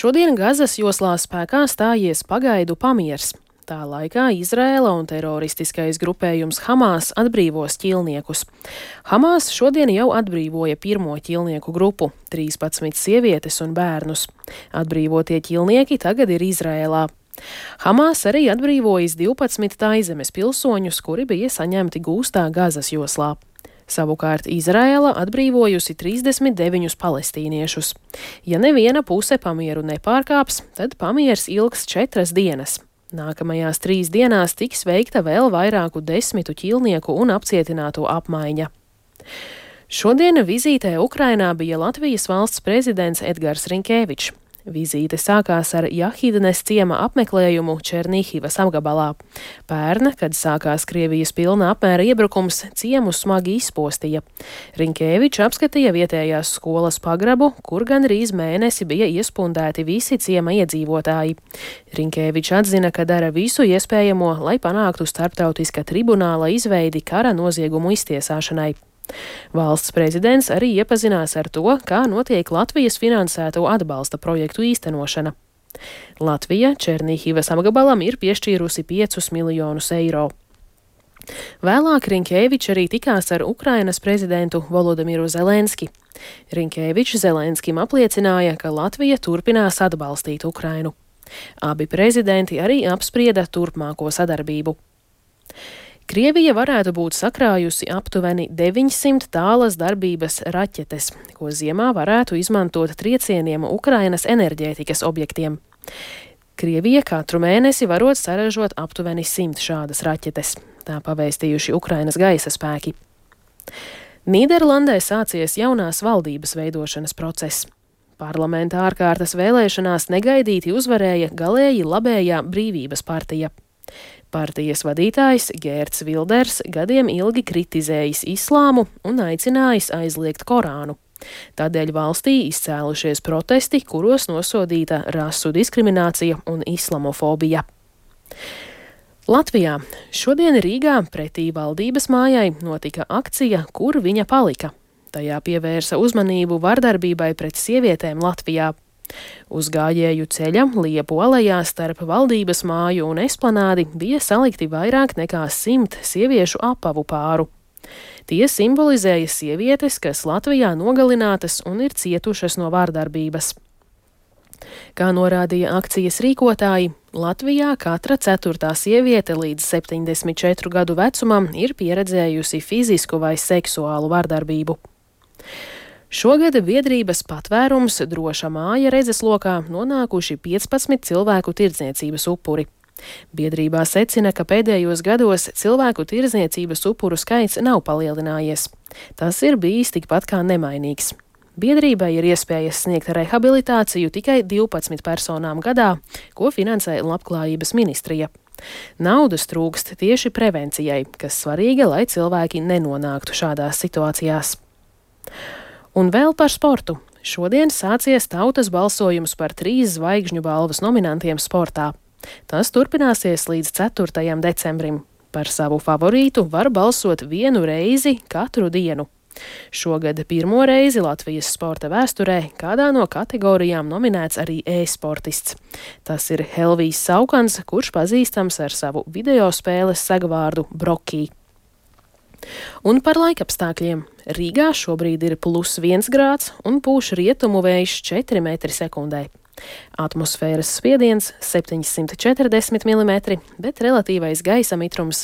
Šodien Gazas joslā spēkā stājies pagaidu pamiers. Tā laikā Izraēla un teroristiskais grupējums Hamas atbrīvos ķīlniekus. Hamas šodien jau atbrīvoja pirmo ķīlnieku grupu - 13 sievietes un bērnus. Atbrīvotie ķīlnieki tagad ir Izraēlā. Hamas arī atbrīvojis 12 Taizemes pilsoņus, kuri bija saņemti gūstā Gazas joslā. Savukārt Izraēla atbrīvojusi 39 palestīniešus. Ja neviena puse pamieru nepārkāps, tad pamiers ilgs 4 dienas. Nākamajās 3 dienās tiks veikta vēl vairāku 10 ķīlnieku un apcietināto apmaiņa. Šodien vizītē Ukrainā bija Latvijas valsts prezidents Edgars Rinkēvičs. Vizīte sākās ar Jahidnes ciema apmeklējumu Černihivas apgabalā. Pērn, kad sākās Krievijas pilna apmēra iebrukums, ciemu smagi izpostīja. Rinkēvičs apskatīja vietējās skolas pagrabu, kur gandrīz mēnesi bija iespundēti visi ciema iedzīvotāji. Rinkēvičs atzina, ka dara visu iespējamo, lai panāktu starptautiska tribunāla izveidi kara noziegumu iztiesāšanai. Valsts prezidents arī iepazinās ar to, kā notiek Latvijas finansēto atbalsta projektu īstenošana. Latvija Černihivas apgabalam ir piešķīrusi 5 miljonus eiro. Vēlāk Rinkēvičs arī tikās ar Ukrainas prezidentu Volodimiru Zelenski. Rinkēvičs Zelenskim apliecināja, ka Latvija turpinās atbalstīt Ukrainu. Abi prezidenti arī apsprieda turpmāko sadarbību. Krievija varētu būt sakrājusi aptuveni 900 tālas darbības raķetes, ko ziemā varētu izmantot triecieniem Ukrainas enerģētikas objektiem. Krievija katru mēnesi varot saražot aptuveni 100 šādas raķetes, tā pavēstījuši Ukrainas gaisa spēki. Nīderlandē sācies jaunās valdības veidošanas process. Parlamenta ārkārtas vēlēšanās negaidīti uzvarēja galēji labējā Brīvības partija. Partijas vadītājs Gērts Vilders gadiem ilgi kritizējis islāmu un aicinājis aizliegt Korānu. Tādēļ valstī izcēlušies protesti, kuros nosodīta rasu diskriminācija un islamofobija. Latvijā šodien Rīgā pretī valdības mājai notika akcija Kur viņa palika. Tajā pievērsa uzmanību vardarbībai pret sievietēm Latvijā. Uz gājēju ceļa Liepu alejā starp valdības māju un esplanādi bija salikti vairāk nekā 100 sieviešu apavu pāru. Tie simbolizēja sievietes, kas Latvijā nogalinātas un ir cietušas no vārdarbības. Kā norādīja akcijas rīkotāji, Latvijā katra 4. sieviete līdz 74 gadu vecumam ir pieredzējusi fizisku vai seksuālu vārdarbību. Šogad biedrības Patvērums droša māja redzeslokā nonākuši 15 cilvēku tirdzniecības upuri. Biedrībā secina, ka pēdējos gados cilvēku tirdzniecības upuru skaits nav palielinājies. Tas ir bijis tikpat kā nemainīgs. Biedrībai ir iespējas sniegt rehabilitāciju tikai 12 personām gadā, ko finansē Labklājības ministrija. Naudas trūkst tieši prevencijai, kas svarīga, lai cilvēki nenonāktu šādās situācijās. Un vēl par sportu. Šodien sācies tautas balsojums par 3 zvaigžņu balvas nominantiem sportā. Tas turpināsies līdz 4. decembrim. Par savu favorītu var balsot 1 reizi katru dienu. Šogad pirmo reizi Latvijas sporta vēsturē kādā no kategorijām nominēts arī e-sportists. Tas ir Helvijs Saukans, kurš pazīstams ar savu videospēles sagvārdu Brokī. Un par laikapstākļiem. Rīgā šobrīd ir +1 grāds un pūš rietumu vējš 4 metri sekundē. Atmosfēras spiediens 740 mm, bet relatīvais gaisa mitrums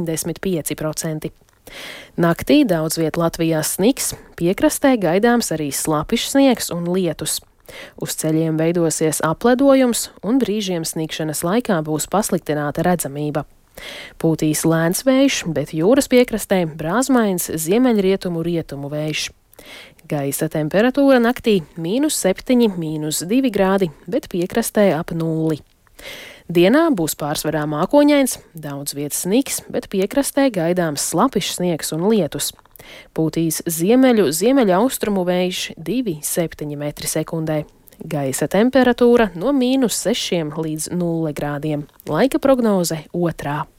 95%. Naktī daudz viet Latvijā sniks, piekrastē gaidāms arī slapjš sniegs un lietus. Uz ceļiem veidosies apledojums un brīžiem sniegšanas laikā būs pasliktināta redzamība. Pūtīs lēns vējš, bet jūras piekrastē brāzmains ziemeļrietumu vējš. Gaisa temperatūra naktī -7, -2 grādi, bet piekrastē ap 0. Dienā būs pārsvarā mākoņains, daudz vietas sniks, bet piekrastē gaidāms slapjš sniegs un lietus. Pūtīs ziemeļaustrumu vējš 2,7 metri sekundē. Gaisa temperatūra no -6 līdz 0 grādiem. Laika prognoze 2.